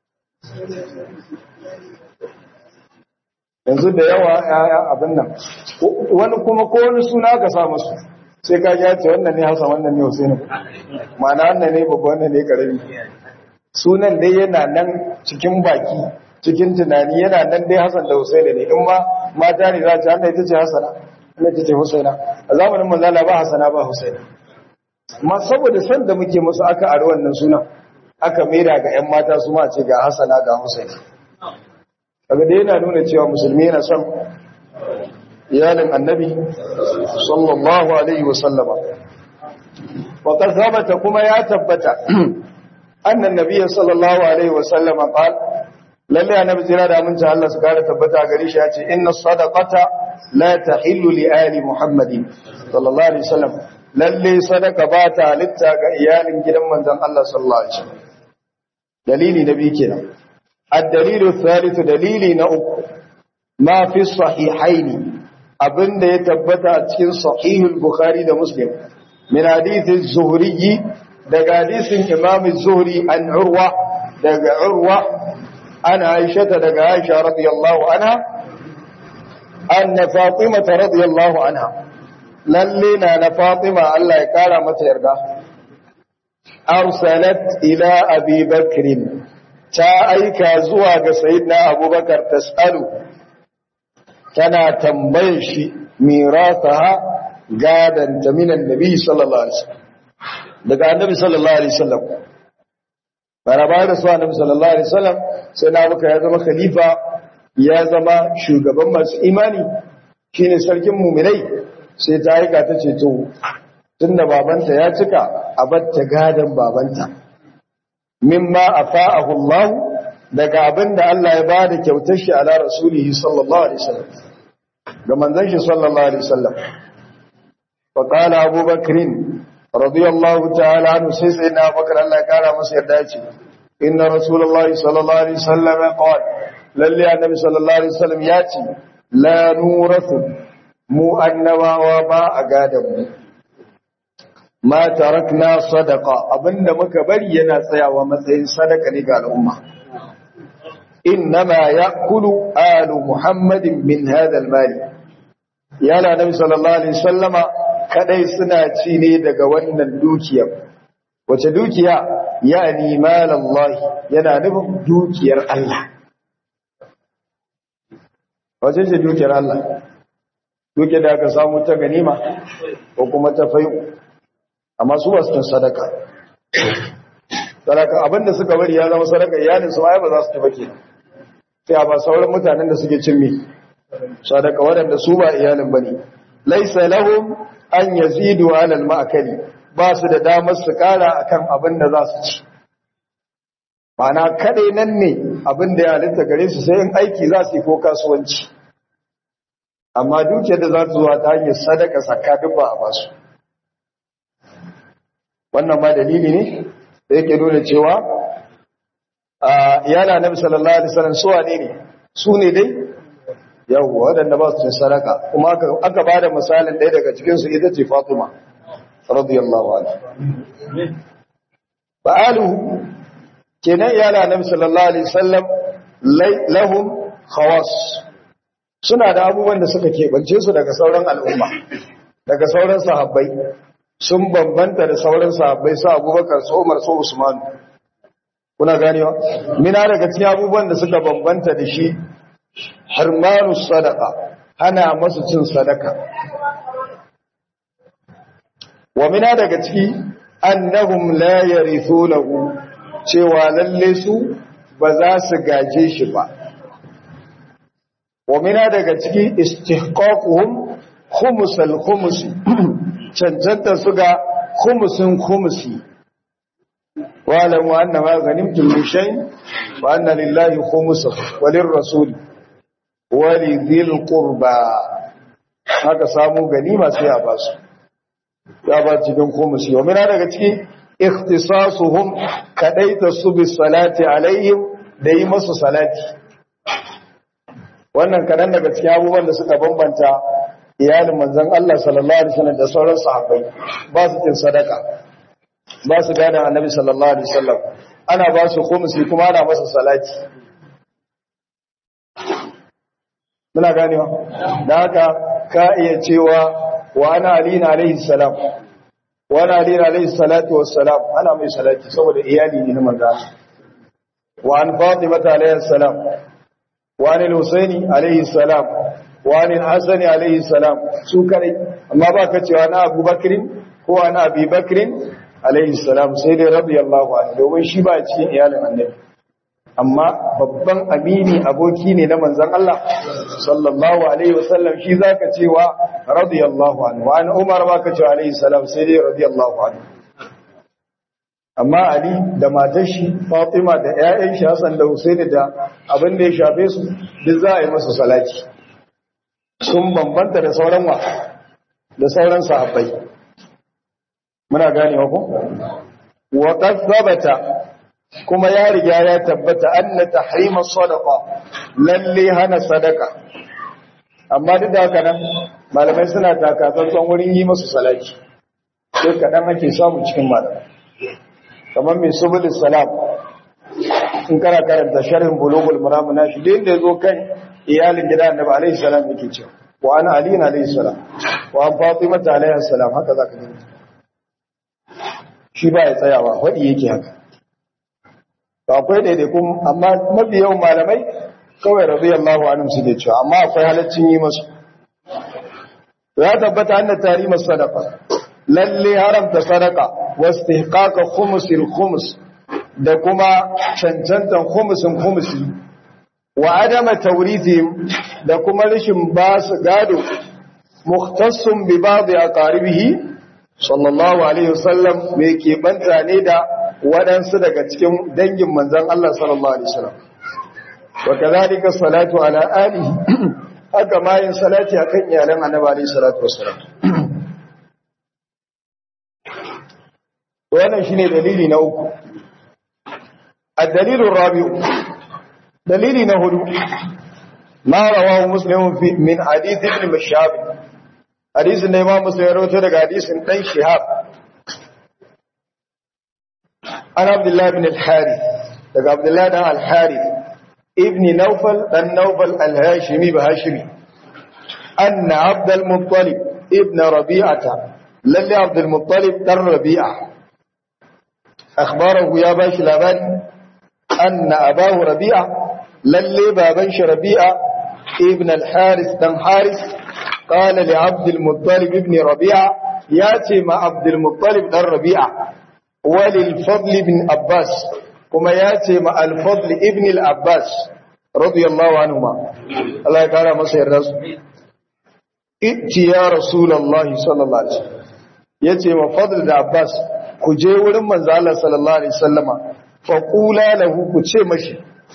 yanzu da yawa ya abin nan wani kuma ko wani suna ka sa musu sai ka ya ce wannan ne Hassan wannan ne Husaini ma'ana wannan ne babba wannan ne karami sunan dai yana nan cikin baki cikin tunani yana nan dai Hassan da Husaini ne in ma mata ne za ta wannan ita ce Hassana wannan ita ce Husaina a zamanin manzo Allah ba Hassana ba Husaina amma saboda san da muke musu aka ari wannan sunan aka maida ga ƴan mata su ma ce ga Hassana ga Husaina kaga dai yana nuna cewa musulmi yana son iyalin annabi sallallahu alaihi wasallama wa qad thabata kuma ya tabbata annan nabiyyi sallallahu alaihi wasallama qal lalle annabi jira da mun ta Allah su kare tabbata gare shi yace inna sadaqata la tahillu li ali muhammadin sallallahu alaihi wasallam lalle sadaqa ba ta halitta ga iyalin gidan manzon Allah sallallahu alaihi wasallam dalili nabi kenan ad-dalilu ath-thalith dalili na uku ma fi sahihaini abinda ya tabbata a cikin sahihul bukhari da muslim min hadithin zuhri daga hadisin imam zuhri an urwa daga urwa an aisha daga aisha radiyallahu anha anna fatima radiyallahu anha lalle na fatima Allah ya kara mata yarda arsalat ila abi bakrin ta aika zuwa ga sayyidina abubakar tasalu tana tambayar shi mirasaha gadan ta minan nabi sallallahu alaihi wasallam daga annabi sallallahu alaihi wasallam baraba da su annabi sallallahu alaihi wasallam sai na abubakar ya zama khalifa ya zama shugaban masu imani shine sarkin mu'minai sai ta aika ta ce to tunda babanta ya cika a batta gadan babanta mimma afa'ahu Allah daga abinda Allah ya bada kyautar shi ala rasulihi sallallahu alaihi wasallam ga manzon shi sallallahu alaihi wasallam fa qala Abu Bakr radiyallahu ta'ala anhu sai sayyidina Abu Bakr Allah ya kara masa yarda ce inna rasulullahi sallallahu alaihi wasallam qala lalli annabi sallallahu alaihi wasallam ya ce la nurathu mu annabawa ba a gadan mu ma tarakna sadaqa abinda muka bari yana tsayawa matsayin sadaka ne ga al'umma innama ya'kulu alu muhammadin min hadha al-mal yana nabi sallallahu alaihi wasallama kadai suna ci ne daga wannan dukiya wace dukiya yani mal Allah yana nufin dukiyar Allah wace ce dukiyar Allah dukiyar da aka samu ta ganima ko kuma ta fayu amma su ba su cin sadaka sadaka abinda suka bari ya zama sadaka iyalin su ai ba za su ci ba ke sai ba sauran mutanen da suke cin mi sadaka waɗanda su ba iyalin bane laysa lahum an yazidu ala al-ma'kali ba su da damar su kara akan abin da za su ci mana kadai nan ne abin da ya halitta gare su sai in aiki za su yi ko kasuwanci amma dukiyar da za su zuwa ta hanyar sadaka zakka duk ba a basu wannan ma dalili ne da yake nuna cewa iyala nabi sallallahu alaihi wasallam su wane ne su ne dai yawwa wadanda ba su cin sadaka kuma aka ba da misalin ɗaya daga cikin su ita ce Fatima radiyallahu anha ba'alu kenan iyala nabi sallallahu alaihi wasallam lahum khawas suna da abubuwan da suka keɓance su daga sauran al'umma daga sauran sahabbai sun bambanta da sauran sahabbai su Abubakar su Umar su Usman kuna ganewa mina daga cikin abubuwan da suka bambanta da shi harmanu sadaqa hana masu cin sadaka wa mina daga ciki annahum la yarithunahu cewa lalle su ba za su gaje shi ba wa mina daga ciki istihqaquhum khumusal khumusi cancanta su ga khumusin khumusi wa'lamu anna ma ghanimtum min shay wa anna lillahi khumusahu wa lirrasul wa lidhil qurba haka samu ganima sai a basu ya ba cikin khumusi wa mina daga ciki ikhtisasuhum kadaita su bis salati alaihim da yi masu salati wannan kadan daga cikin abubuwan da suka bambanta iyalin manzon Allah sallallahu alaihi wasallam da sauran sahabbai ba su cin sadaka ba su gane annabi sallallahu alaihi wasallam ana ba su khumsi kuma ana masa salati muna ganewa dan haka ka iya cewa wa ana ali alaihi salam wa ana ali alaihi salatu wassalam ana mai salati saboda iyali ne na manzon wa an fatima alaihi salam wa an al-husaini alaihi salam wani hasani alaihi salam su kare amma ba ka cewa na abubakrin ko na abubakrin alaihi salam sai dai radiyallahu anhu domin shi ba cikin iyalin annabi amma babban amini aboki ne na manzon Allah sallallahu alaihi wasallam shi zaka cewa radiyallahu anhu wani umar ba ka cewa alaihi salam sai dai radiyallahu anhu amma ali da matar shi fatima da ƴaƴan shi hasan da husaini da abin da ya shafe su duk za a yi masa salati sun bambanta da sauran da sauran sahabbai muna ganewa ko wa qad thabata kuma ya riga ya tabbata anna tahrima sadaqa lalle hana sadaka amma duk da haka nan malamai suna takatsantsan wurin yi musu salati sai kadan ake samu cikin malamai kamar mai subulus salam in kana karanta sharhin bulugul maram nashi da inda yazo kan iyalin gidan annabi alaihi salam yake cewa wa ana ali alaihi salam wa an fatima alaihi salam haka zaka gani shi ba ya tsayawa faɗi yake haka to akwai daidaikun amma mafi yawan malamai kawai radiyallahu anhum suke cewa amma akwai halaccin yi masu ya tabbata anna tarimas sadaqa lalle haramta sadaqa wastihqaqa khumsil khums da kuma cancantan khumsi wa adama tawrithihim da kuma rishin basu gado mukhtassun bi ba'd aqaribihi sallallahu alaihi wasallam me ke banta ne da waɗansu daga cikin dangin manzon Allah sallallahu alaihi wasallam wa kadhalika salatu ala alihi haka ma yin salati akan iyalan annabi alaihi salatu wasallam wannan shine dalili na uku الدليل الرابع دليل نهدو ما رواه مسلم من حديث ابن مشهاب حديث الإمام مسلم رواه daga hadisin dan Shihab an Abdullah ibn al-Harith daga Abdullah dan al-Harith ibn Nawfal dan Nawfal al-Hashimi bahashimi anna Abd al-Muttalib ibn Rabi'ata lalli Abd al-Muttalib dan Rabi'a akhbarahu ya bashi labari أن أباه ربيعة للي بابنش ربيعة ابن الحارث دم حارث قال لعبد المطلب ابن ربيعة ياتي مع عبد المطلب دم ربيعة وللفضل بن عباس كما ياتي مع الفضل ابن العباس رضي الله عنهما الله يقال مصير رسول ائتي يا رسول الله صلى الله عليه وسلم ياتي مع فضل العباس كجيور من زال صلى الله عليه وسلم faƙula lahu ku ce mashi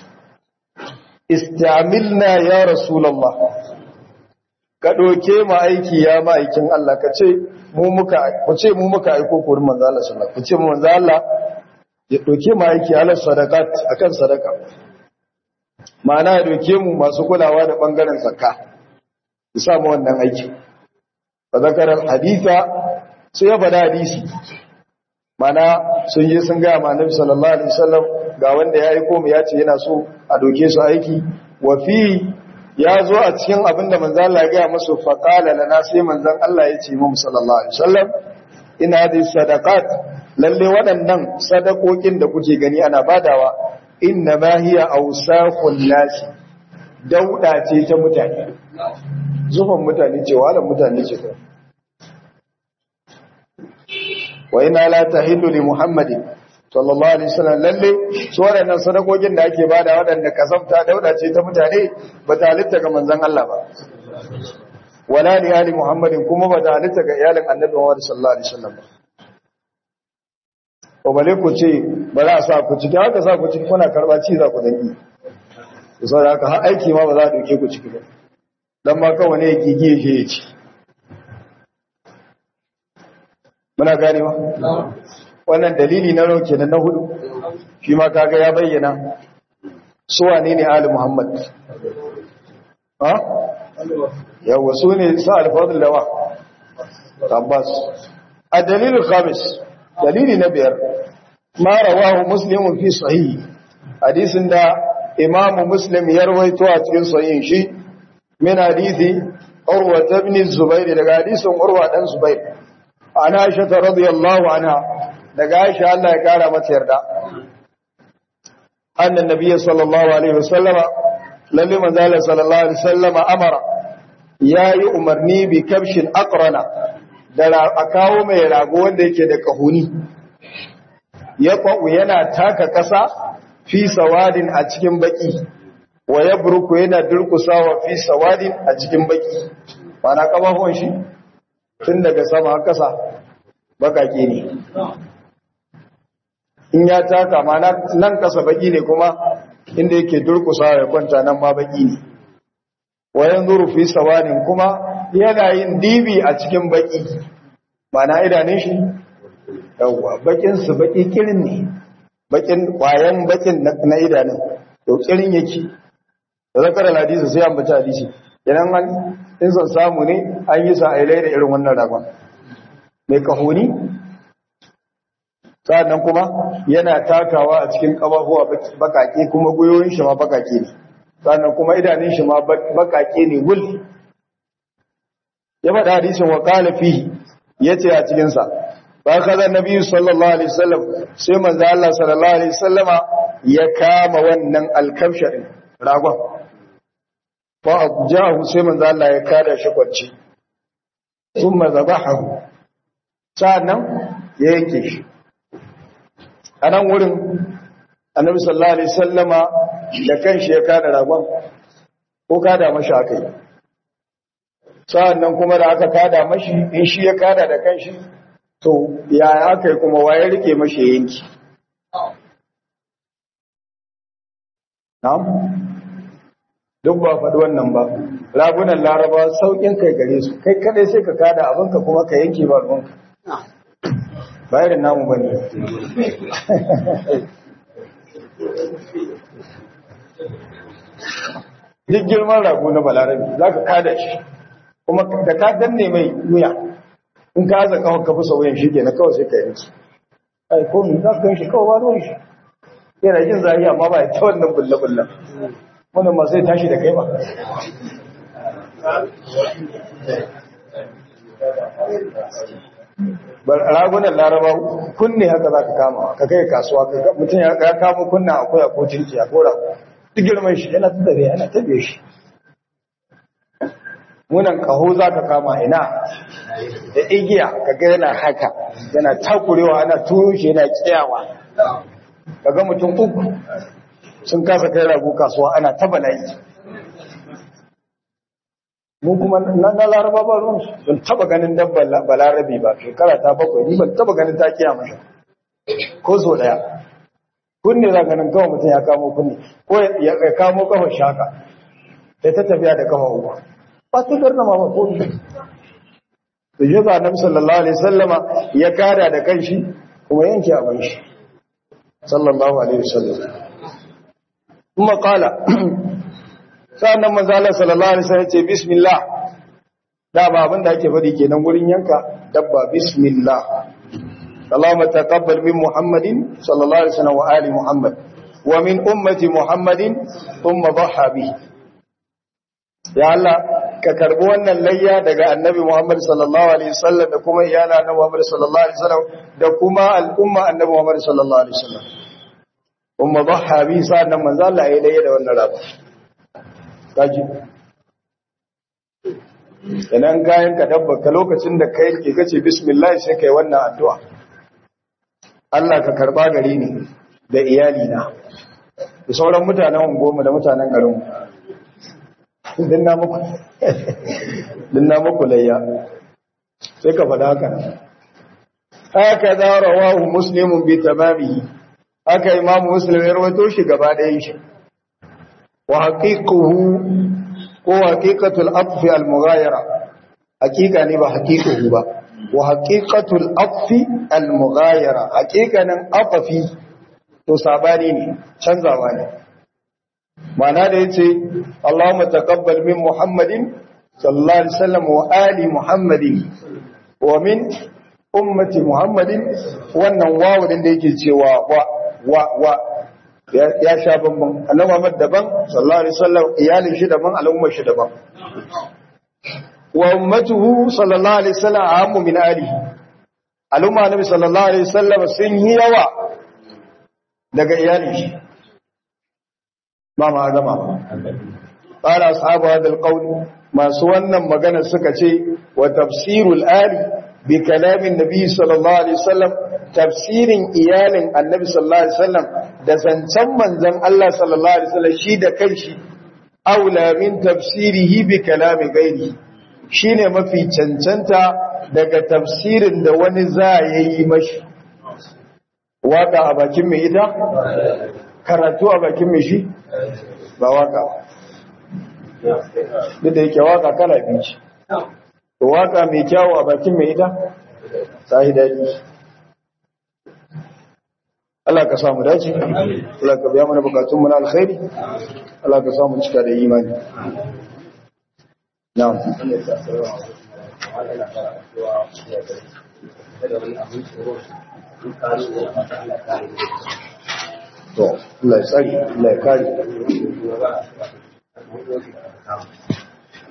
istamilna ya rasulallah ka ɗauke ma aiki ya ma'aikin Allah ka ce mu muka aiko kurin manzo Allah sallallahu ku ce mu manzo Allah ya ɗauke ma aiki ala sadaqat akan sadaka ma'ana ya ɗauke mu masu kulawa da bangaren zakka ya samu wannan aiki fa zakaral haditha sai ya bada hadisi mana sun je sun gaya ma annabi sallallahu alaihi wasallam ga wanda ya aiko mu ya ce yana so a doke su aiki wa fi ya zo a cikin abinda manzon Allah ya gaya musu fa qala lana sai manzon Allah ya ce mu sallallahu alaihi wasallam ina da sadaqat lalle waɗannan sadakokin da kuke gani ana badawa inna ma hiya awsaqul nas dauda ce ta mutane zufan mutane ce walan mutane ce wa ina la tahillu li muhammadin sallallahu alaihi wasallam lalle su waɗannan sadakokin da ake bada waɗanda kasafta dauda ce ta mutane ba ta halitta ga manzon Allah ba wala li ali muhammadin kuma ba ta halitta ga iyalin annabi Muhammad sallallahu alaihi wasallam ba ko bale ku ce ba za a sa ku ciki haka sa ku ciki kuna karba ci za ku danki saboda haka har aiki ma ba za a doke ku ciki ba dan ma kawai ne gigiye shi ya ci muna ganewa wannan dalili na roke na hudu shi ma kaga ya bayyana su wane ne ali muhammad ha yawa su ne sa al-fadl lawa tabbas ad-dalil al-khamis dalili na biyar ma rawahu muslim fi sahih hadisin da imam muslim ya rawaito a cikin sahihin shi min hadisi urwa ibn zubair daga hadisin urwa dan zubair ana aisha radiyallahu anha daga aisha Allah ya kara mata yarda annan nabiyyi sallallahu alaihi wasallam lalle manzala sallallahu alaihi wasallam amara yayi umarni bi kabshin aqrana da a kawo mai rago wanda yake da kahuni ya kwau yana taka kasa fi sawadin a cikin baki wa yabruku yana durkusawa fi sawadin a cikin baki bana kafafuwan shi tun daga sama har kasa bakake ne in ya taka ma nan kasa baki ne kuma inda yake durkusa ya kwanta nan ma baki ne wayan zuru fi sawadin kuma yana yin dibi a cikin baki mana idanun shi yawwa bakin su baki kirin ne bakin kwayan bakin na idanun to kirin yake da zakar hadisi sai an bata hadisi idan an in son samu ne an yi sa ailai da irin wannan ragon mai kahoni sa'annan kuma yana takawa a cikin kafafuwa bakake kuma goyoyin shi ma bakake ne sa'annan kuma idanun shi ma bakake ne gul ya faɗa hadisin wa qala fihi yace a cikin sa ba kaza nabi sallallahu alaihi wasallam sai manzo Allah sallallahu alaihi wasallama ya kama wannan alkabsha din ragon fa abjahu sai manzo Allah ya kada shi kwanci thumma zabahu sannan ya yanke shi anan wurin annabi sallallahu alaihi wasallama da kanshi ya kada ragon ko kada mashi akai sannan kuma da aka kada mashi in shi ya kada da kanshi to ya akai kuma waye rike mashi yanki na'am duk ba faɗi wannan ba ragunan laraba saukin kai gare su kai kadai sai ka kada abinka kuma ka yanke ba ruwanka bayan namu bane duk girman rago na balarabi za ka kada shi kuma da ka danne mai wuya in ka haza kawai ka fi sauyin shi ke na kawai sai ka yanki ai komi za ka shi kawai ba ruwan shi yana jin zari amma ba ya ta wannan bulle-bullen wannan masu ya tashi da kai ba ragunan laraba kunne haka za ka kama ka kai kasuwa mutum ya kama kunna akwai a kotinki a kora duk girman shi yana tattare yana tabe shi munan kaho za ka kama ina da igiya ka ga yana haka yana takurewa ana turo shi yana kiyawa kaga mutum uku sun kasa kai rago kasuwa ana ta bala'i mu kuma na laraba ba ruwan sun taba ganin dabbar balarabi ba shekara ta 7 ni ban taba ganin ta kiya mashi ko so daya kunne za ganin kawai mutum ya kamo kunne ko ya kamo kafa shaka da ta tafiya da kafa uku ba ta garna ma ba ko ni da je ba annabi sallallahu alaihi wasallama ya kada da kanshi kuma yanke abin shi sallallahu alaihi wasallam kuma qala sannan manzo Allah sallallahu alaihi wasallam ya ce bismillah da ba abin da ake faɗi kenan gurin yanka dabba bismillah Allahumma taqabbal min Muhammadin sallallahu alaihi wasallam wa ali Muhammad wa min ummati Muhammadin thumma dhaha bi ya Allah ka karbi wannan layya daga annabi Muhammad sallallahu alaihi wasallam da kuma iyala na Muhammad sallallahu alaihi wasallam da kuma al'umma annabi Muhammad sallallahu alaihi wasallam thumma dhaha bi sannan manzo Allah ya layya da wannan rabu kaji idan kayan ka dabba lokacin da kai ke kace bismillah sai kai wannan addu'a Allah ka karba gari ni da iyali na da sauran mutanen goma da mutanen garin dinna muku layya sai ka faɗa haka haka da rawahu muslimun bi tamamihi haka imamu muslim ya rawaito shi gaba ɗayan shi وحقيقه هو حقيقة الأطف المغايرة حقيقة نبا حقيقه با وحقيقة الأطف المغايرة حقيقة نأطفي تصاباني شنزواني معنى ذلك اللهم تقبل من محمد صلى الله عليه وسلم وآل محمد ومن أمة محمد والنواو لديك سوا و ya sha bambam annabi Muhammad daban sallallahu alaihi wasallam iyalin shi daban al'ummar shi daban wa ummatuhu sallallahu alaihi wasallam ammu min alihi al'umma annabi sallallahu alaihi wasallam sun yi yawa daga iyalin shi ba ma gama qala ashabu hadal qawl masu wannan magana suka ce wa tafsirul ali bi kalamin nabi sallallahu alaihi wasallam tafsirin iyalin annabi sallallahu alaihi wasallam da zancen manzon Allah sallallahu alaihi wasallam shi da kanshi aula min tafsirihi bi kalami gairi shine mafi cancanta daga tafsirin da wani za yayi mashi waka a bakin mai ita karatu a bakin mai shi ba waka ba da yake waka kala biyu to waka mai kyawu a bakin mai ita sai daɗi Allah ka samu dace Allah ka biya mana bukatun mu na alkhairi Allah ka samu cika da imani na'am to Allah ya tsari Allah ya kare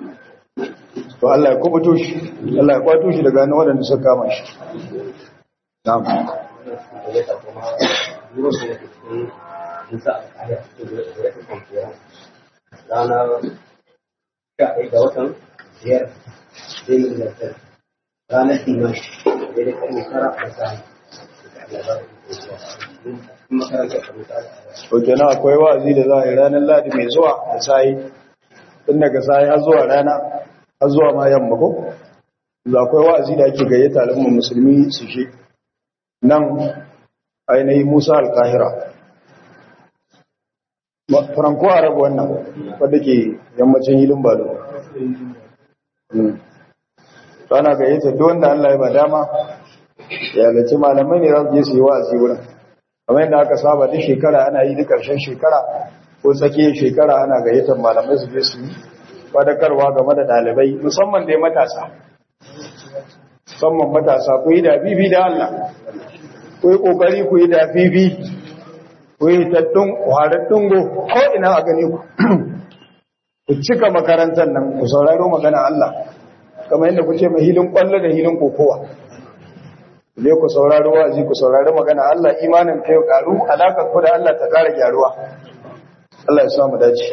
to Allah ya kubuto shi Allah ya kwato shi daga waɗanda suka kama shi na'am ranar 11 ga watan biyar zai yi lantar ranar diman da da karni tara a sami oke na akwai wa'azi da za a yi ranar ladi mai zuwa da sayi tun daga sayi har zuwa rana har zuwa ma yamma ko da akwai wa'azi da ake gayyata al'ummar musulmi su shi nan ainihin musa alkahira franco arab wannan wadda ke yammacin hilin balo ana gayyata duk wanda Allah ya ba dama ya halarci malamai ne za su je su yi wa'azi wurin kamar yadda aka saba duk shekara ana yi duk ƙarshen shekara ko tsakiyar shekara ana gayyatar malamai su je su yi fadakarwa game da ɗalibai musamman dai matasa musamman matasa ku yi da bibi da Allah ku yi ƙoƙari ku yi da bibi ku yi tattun warattun go ko ina a gani ku cika makarantar nan ku sauraro magana Allah kamar yadda ku ce mai hilin kwallo da hilin kokowa ne ku sauraro wa'azi ku saurari magana Allah imanin kai karu alakar ku da Allah ta kara gyaruwa Allah ya sa mu dace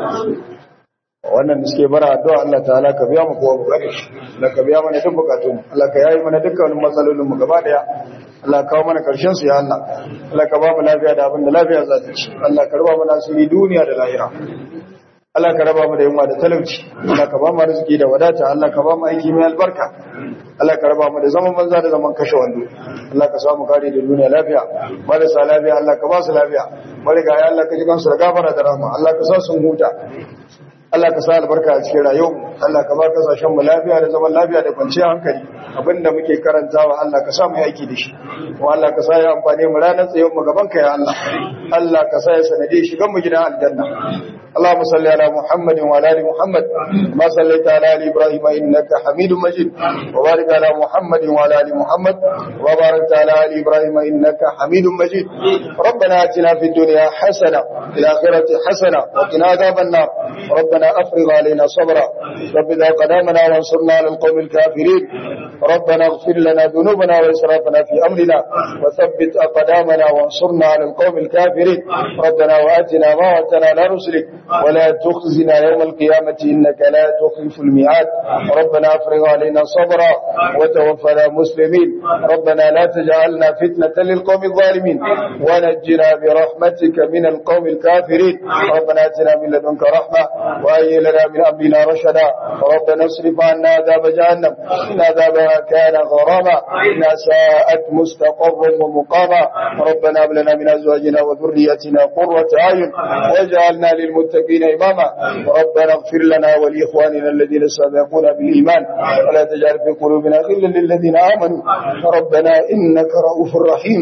wannan da suke bara addu'a Allah ta'ala ka biya mu kowa bukatun Allah ka biya mana duk bukatun Allah ka yayi mana dukkan matsalolin mu gaba daya Allah ka kawo mana karshen su ya Allah Allah ka ba mu lafiya da abin da lafiya za ta ci Allah ka raba mana asiri duniya da lahira Allah ka raba mu da yunwa da talauci Allah ka ba mu arziki da wadata Allah ka ba mu aiki mai albarka Allah ka raba mu da zaman banza da zaman kashe wando Allah ka samu kare da duniya lafiya marasa lafiya Allah ka ba su lafiya mariga ya Allah ka ji kansu da gafara da rahma Allah ka sa sun huta Allah ka sa albarka a cikin rayuwar Allah ka ba kasashen mu lafiya da zaman lafiya da kwanciyar hankali abinda muke karantawa Allah ka sa mu yi aiki da shi kuma Allah ka sa ya amfane mu ranar tsayon mu gaban ka ya Allah Allah ka sa ya sanade shigan mu gidan aljanna اللهم صل على محمد وعلى ال محمد كما صليت على ال ابراهيم انك حميد مجيد وبارك على محمد وعلى ال محمد وبارك على ال ابراهيم انك حميد مجيد ربنا اتنا في الدنيا حسنه وفي الاخره حسنه وقنا عذاب النار ربنا افرغ علينا صبرا رب ذاق قدامنا وانصرنا على القوم الكافرين ربنا اغفر لنا ذنوبنا واسرافنا في امرنا وثبت اقدامنا وانصرنا على القوم الكافرين ربنا واتنا ما وعدتنا على رسلك ولا تخزنا يوم القيامة إنك لا تخلف الميعاد ربنا افرغ علينا صبرا وتوفنا مسلمين ربنا لا تجعلنا فتنة للقوم الظالمين ونجنا برحمتك من القوم الكافرين ربنا اتنا من لدنك رحمة وهيئ لنا من أمرنا رشدا ربنا اصرف عنا عذاب جهنم إن عذابها كان غراما إنها ساءت مستقرا ومقاما ربنا هب لنا من أزواجنا وذريتنا قرة أعين واجعلنا للمتقين إماما ربنا اغفر لنا ولإخواننا الذين سبقونا بالإيمان ولا تجعل في قلوبنا غلا للذين آمنوا ربنا إنك رؤوف رحيم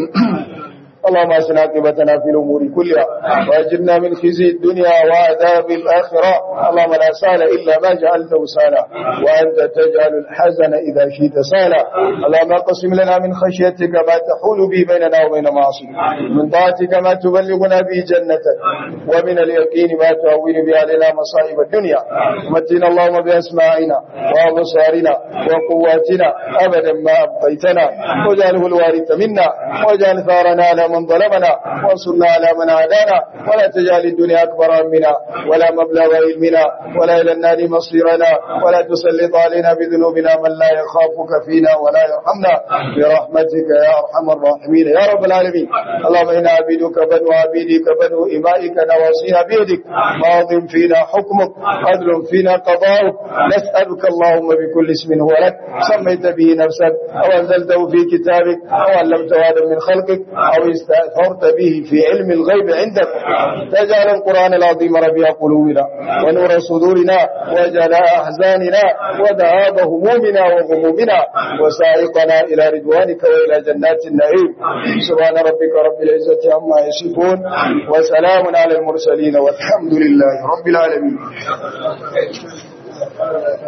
اللهم احسن عاقبتنا في الامور كلها واجرنا من خزي الدنيا وعذاب الاخره اللهم لا سهل الا ما جعلته سهلا وانت تجعل الحزن اذا شئت سهلا اللهم اقسم لنا من خشيتك ما تحول به بيننا وبين معاصيك من طاعتك ما تبلغنا به جنتك ومن اليقين ما تهون به علينا مصائب الدنيا ومتنا اللهم باسماعنا وابصارنا وقواتنا ابدا ما ابقيتنا واجعله الوارث منا واجعل ثارنا على من ظلمنا وانصرنا على من عادانا ولا تجعل الدنيا أكبر همنا ولا مبلغ علمنا ولا إلى النار مصيرنا ولا تسلط علينا بذنوبنا من لا يخافك فينا ولا يرحمنا برحمتك يا أرحم الراحمين يا رب العالمين اللهم إنا عبيدك بنو عبيدك بنو إمائك نواصينا بيدك ماض فينا حكمك عدل فينا قضاؤك نسألك اللهم بكل اسم هو لك سميت به نفسك أو أنزلته في كتابك أو علمته آدم من خلقك أو استأثرت به في علم الغيب عندك تجعل القرآن العظيم ربيع قلوبنا ونور صدورنا وجلاء أحزاننا وذهاب همومنا وغمومنا وسائقنا إلى رضوانك وإلى جنات النعيم سبحان ربك رب العزة عما يصفون وسلام على المرسلين والحمد لله رب العالمين